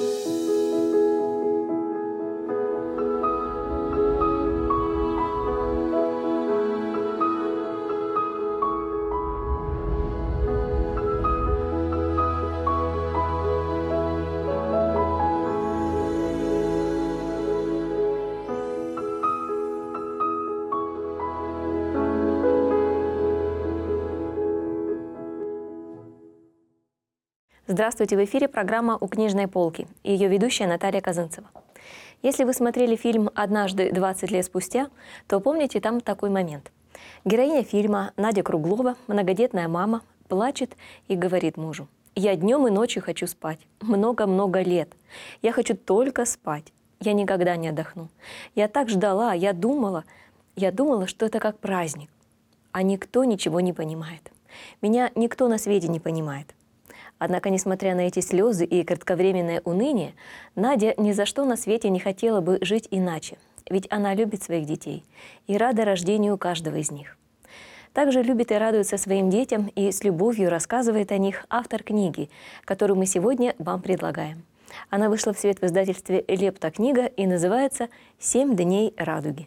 Здравствуйте, в эфире программа «У книжной полки» и ее ведущая Наталья Казанцева. Если вы смотрели фильм «Однажды 20 лет спустя», то помните там такой момент. Героиня фильма Надя Круглова, многодетная мама, плачет и говорит мужу: «Я днем и ночью хочу спать. Много-много лет. Я хочу только спать. Я никогда не отдохну. Я так ждала, я думала, что это как праздник. А никто ничего не понимает. Меня никто на свете не понимает». Однако, несмотря на эти слезы и кратковременное уныние, Надя ни за что на свете не хотела бы жить иначе, ведь она любит своих детей и рада рождению каждого из них. Также любит и радуется своим детям и с любовью рассказывает о них автор книги, которую мы сегодня вам предлагаем. Она вышла в свет в издательстве «Лепта книга» и называется «7 дней радуги».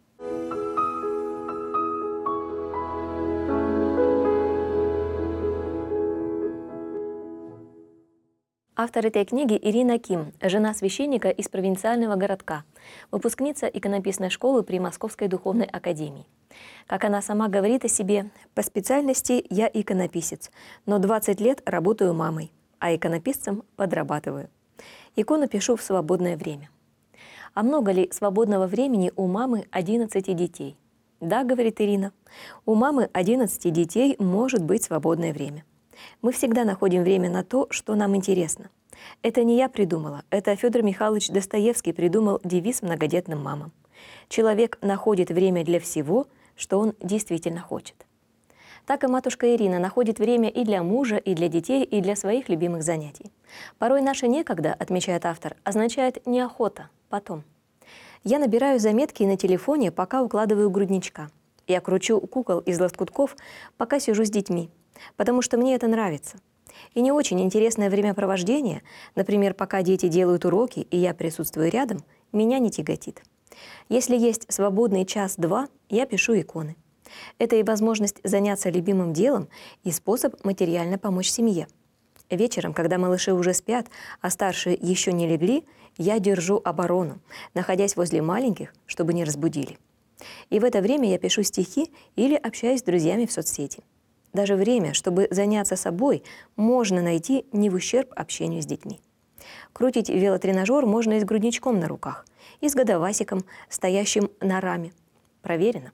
Автор этой книги Ирина Ким, жена священника из провинциального городка, выпускница иконописной школы при Московской духовной академии. Как она сама говорит о себе, по специальности я иконописец, но 20 лет работаю мамой, а иконописцем подрабатываю. Икону пишу в свободное время. А много ли свободного времени у мамы 11 детей? Да, говорит Ирина, у мамы 11 детей может быть свободное время. Мы всегда находим время на то, что нам интересно. Это не я придумала, это Федор Михайлович Достоевский придумал девиз многодетным мамам. Человек находит время для всего, что он действительно хочет. Так и матушка Ирина находит время и для мужа, и для детей, и для своих любимых занятий. Порой наше «некогда», отмечает автор, означает неохота, потом. Я набираю заметки на телефоне, пока укладываю грудничка. Я кручу кукол из лоскутков, пока сижу с детьми, потому что мне это нравится. И не очень интересное времяпровождение, например, пока дети делают уроки и я присутствую рядом, меня не тяготит. Если есть свободный час-два, я пишу иконы. Это и возможность заняться любимым делом, и способ материально помочь семье. Вечером, когда малыши уже спят, а старшие еще не легли, я держу оборону, находясь возле маленьких, чтобы не разбудили. И в это время я пишу стихи или общаюсь с друзьями в соцсети. Даже время, чтобы заняться собой, можно найти не в ущерб общению с детьми. Крутить велотренажер можно и с грудничком на руках, и с годовасиком, стоящим на раме. Проверено.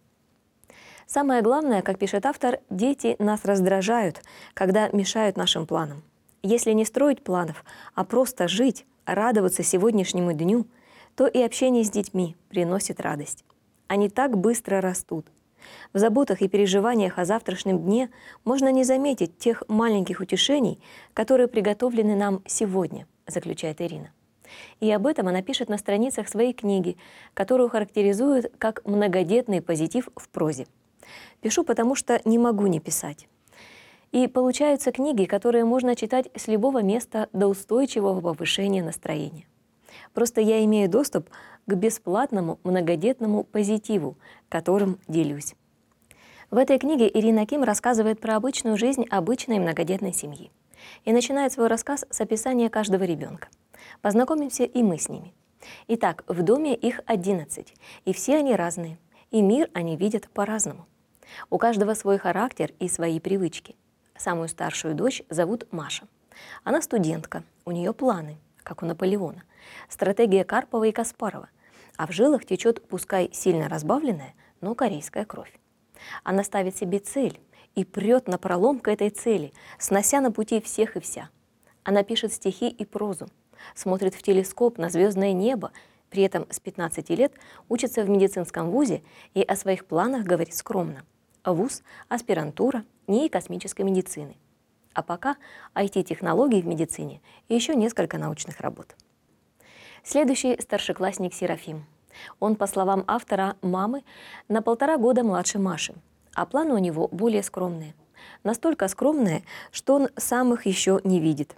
Самое главное, как пишет автор, дети нас раздражают, когда мешают нашим планам. Если не строить планов, а просто жить, радоваться сегодняшнему дню, то и общение с детьми приносит радость. Они так быстро растут. В заботах и переживаниях о завтрашнем дне можно не заметить тех маленьких утешений, которые приготовлены нам сегодня, заключает Ирина. И об этом она пишет на страницах своей книги, которую характеризует как многодетный позитив в прозе. Пишу, потому что не могу не писать. И получаются книги, которые можно читать с любого места до устойчивого повышения настроения. Просто я имею доступ к бесплатному многодетному позитиву, которым делюсь. В этой книге Ирина Ким рассказывает про обычную жизнь обычной многодетной семьи. И начинает свой рассказ с описания каждого ребенка. Познакомимся и мы с ними. Итак, в доме их 11, и все они разные, и мир они видят по-разному. У каждого свой характер и свои привычки. Самую старшую дочь зовут Маша. Она студентка, у нее планы, как у Наполеона, стратегия Карпова и Каспарова, а в жилах течет, пускай сильно разбавленная, но корейская кровь. Она ставит себе цель и прет напролом к этой цели, снося на пути всех и вся. Она пишет стихи и прозу, смотрит в телескоп на звездное небо, при этом с 15 лет учится в медицинском вузе и о своих планах говорит скромно. Вуз, аспирантура, НИИ космической медицины. А пока IT-технологии в медицине и еще несколько научных работ. Следующий старшеклассник Серафим. Он, по словам автора, мамы, на 1,5 года младше Маши, а планы у него более скромные. Настолько скромные, что он сам их еще не видит.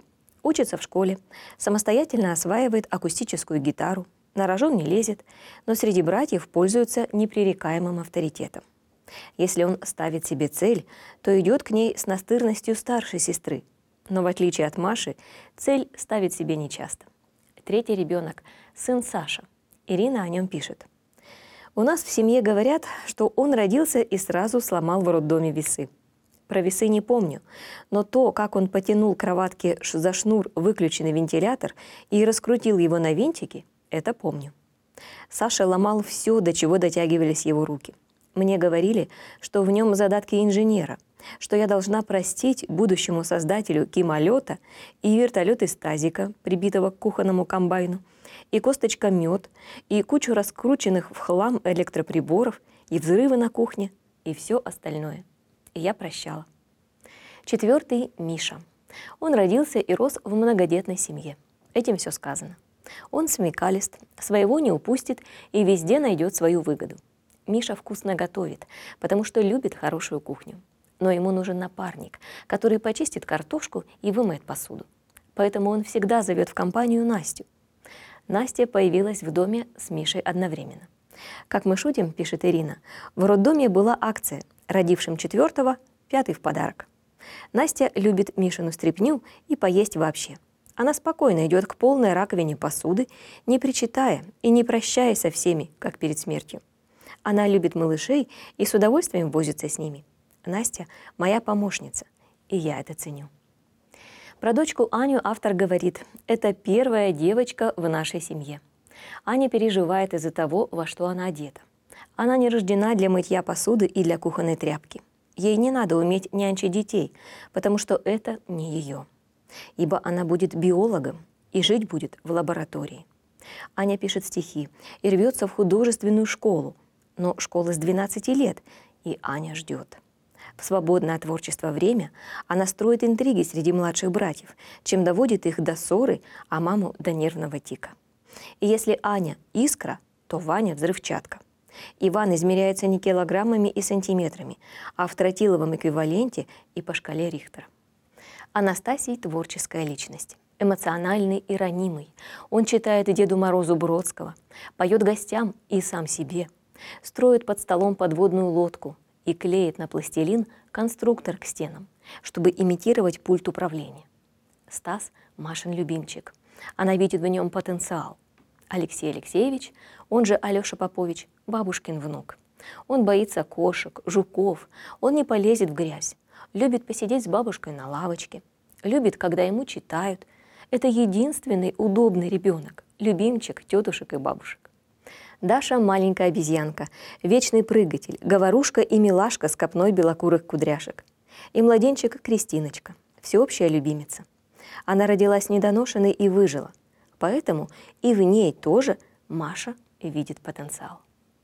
Учится в школе, самостоятельно осваивает акустическую гитару, на рожон не лезет, но среди братьев пользуется непререкаемым авторитетом. Если он ставит себе цель, то идет к ней с настырностью старшей сестры. Но в отличие от Маши, цель ставит себе нечасто. Третий ребенок – сын Саша. Ирина о нем пишет. «У нас в семье говорят, что он родился и сразу сломал в роддоме весы. Про весы не помню, но то, как он потянул к кроватке за шнур выключенный вентилятор и раскрутил его на винтики, это помню. Саша ломал все, до чего дотягивались его руки. Мне говорили, что в нем задатки инженера, что я должна простить будущему создателю кимолета и вертолет из тазика, прибитого к кухонному комбайну, и косточка-мед, и кучу раскрученных в хлам электроприборов, и взрывы на кухне, и все остальное. И я прощала. Четвертый – Миша. Он родился и рос в многодетной семье. Этим все сказано. Он смекалист, своего не упустит и везде найдет свою выгоду. Миша вкусно готовит, потому что любит хорошую кухню. Но ему нужен напарник, который почистит картошку и вымоет посуду. Поэтому он всегда зовет в компанию Настю. Настя появилась в доме с Мишей одновременно. Как мы шутим, пишет Ирина, в роддоме была акция «Родившим четвертого, пятый в подарок». Настя любит Мишину стряпню и поесть вообще. Она спокойно идет к полной раковине посуды, не причитая и не прощаясь со всеми, как перед смертью. Она любит малышей и с удовольствием возится с ними. Настя – моя помощница, и я это ценю. Про дочку Аню автор говорит, это первая девочка в нашей семье. Аня переживает из-за того, во что она одета. Она не рождена для мытья посуды и для кухонной тряпки. Ей не надо уметь нянчить детей, потому что это не ее. Ибо она будет биологом и жить будет в лаборатории. Аня пишет стихи и рвется в художественную школу, но школа с 12 лет, и Аня ждет. В свободное от творчества время она строит интриги среди младших братьев, чем доводит их до ссоры, а маму до нервного тика. И если Аня – искра, то Ваня – взрывчатка. Иван измеряется не килограммами и сантиметрами, а в тротиловом эквиваленте и по шкале Рихтера. Анастасий – творческая личность, эмоциональный и ранимый. Он читает Деду Морозу Бродского, поет гостям и сам себе, строит под столом подводную лодку и клеит на пластилин конструктор к стенам, чтобы имитировать пульт управления. Стас – Машин любимчик. Она видит в нем потенциал. Алексей Алексеевич, он же Алеша Попович, бабушкин внук. Он боится кошек, жуков, он не полезет в грязь. Любит посидеть с бабушкой на лавочке, любит, когда ему читают. Это единственный удобный ребенок, любимчик тетушек и бабушек. Даша – маленькая обезьянка, вечный прыгатель, говорушка и милашка с копной белокурых кудряшек. И младенчик Кристиночка, всеобщая любимица. Она родилась недоношенной и выжила, поэтому и в ней тоже Маша видит потенциал.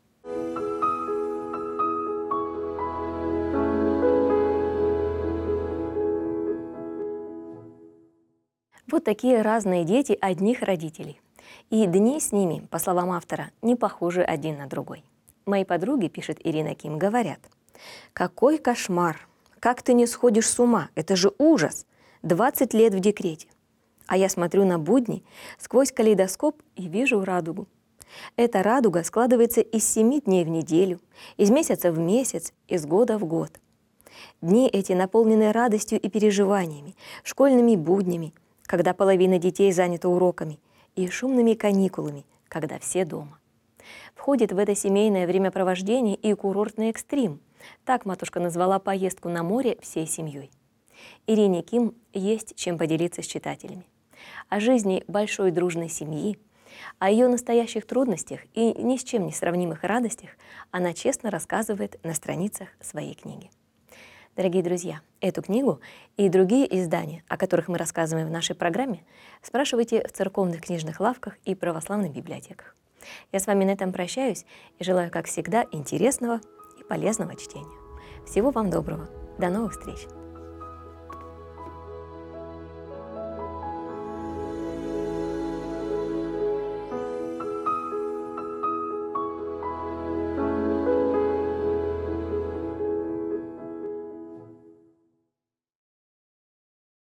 Вот такие разные дети одних родителей. И дни с ними, по словам автора, не похожи один на другой. Мои подруги, пишет Ирина Ким, говорят, «Какой кошмар! Как ты не сходишь с ума? Это же ужас! 20 лет в декрете!» А я смотрю на будни сквозь калейдоскоп и вижу радугу. Эта радуга складывается из 7 дней в неделю, из месяца в месяц, из года в год. Дни эти наполнены радостью и переживаниями, школьными буднями, когда половина детей занята уроками, и шумными каникулами, когда все дома. Входит в это семейное времяпровождение и курортный экстрим. Так матушка назвала поездку на море всей семьей. Ирине Ким есть чем поделиться с читателями. О жизни большой дружной семьи, о ее настоящих трудностях и ни с чем не сравнимых радостях она честно рассказывает на страницах своей книги. Дорогие друзья, эту книгу и другие издания, о которых мы рассказываем в нашей программе, спрашивайте в церковных книжных лавках и православных библиотеках. Я с вами на этом прощаюсь и желаю, как всегда, интересного и полезного чтения. Всего вам доброго. До новых встреч!